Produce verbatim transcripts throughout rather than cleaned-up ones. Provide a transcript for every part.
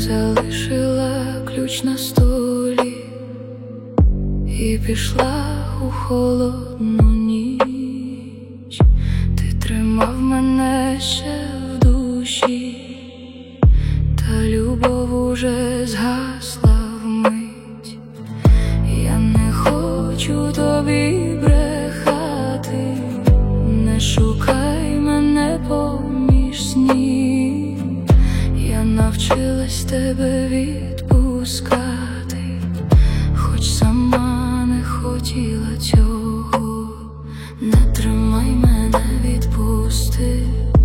залишила ключ на столі і пішла у холодну ніч. Ти тримав мене ще в душі, та любов уже згасла вмить. Я не хочу тобі брехати, не шукай мене поміж снів. Я навчилась тебе відпускати, хоч сама не хотіла цього. Не тримай мене, відпусти,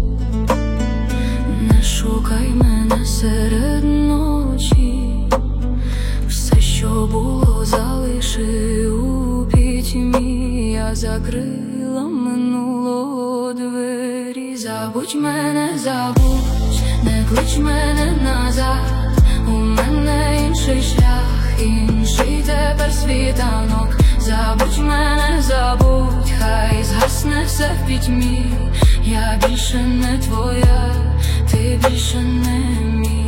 не шукай мене серед ночі. Все, що було, залиши у пітьмі. Я закрила минулого двері. Забудь мене, забудь, не клич мене назад. У мене інший шлях, інший тепер світанок. Забудь мене, забудь, хай згасне все в пітьмі. Я більше не твоя, ти більше не мій.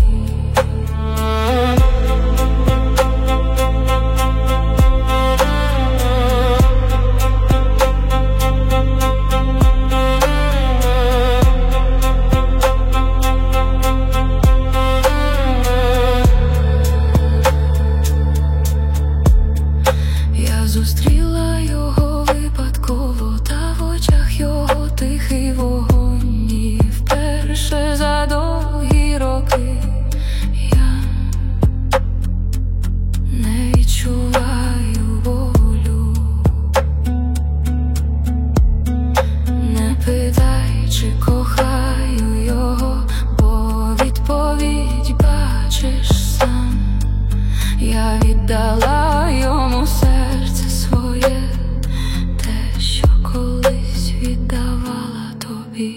Зустріла його випадково, та в очах його тихий вогонь. І вперше за довгі роки я не відчуваю болю. Не питай, чи кохаю його, бо відповідь бачиш сам. Я віддала йому серце своє, те, що колись віддавала тобі.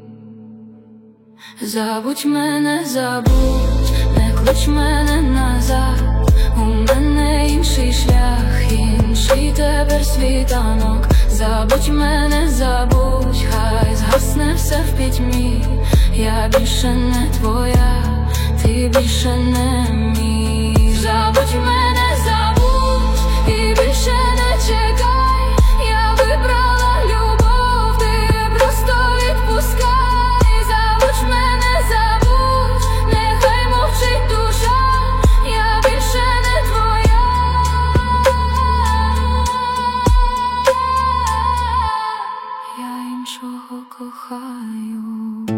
Забудь мене, забудь, не клич мене назад. У мене інший шлях, інший тепер світанок. Забудь мене, забудь, хай згасне все в пітьмі. Я більше не твоя, ти більше не мій. Забудь мене, забудь і більше не чекай. Я вибрала любов, ти просто відпускай. Забудь мене, забудь, нехай мовчить душа. Я більше не твоя, я іншого кохаю.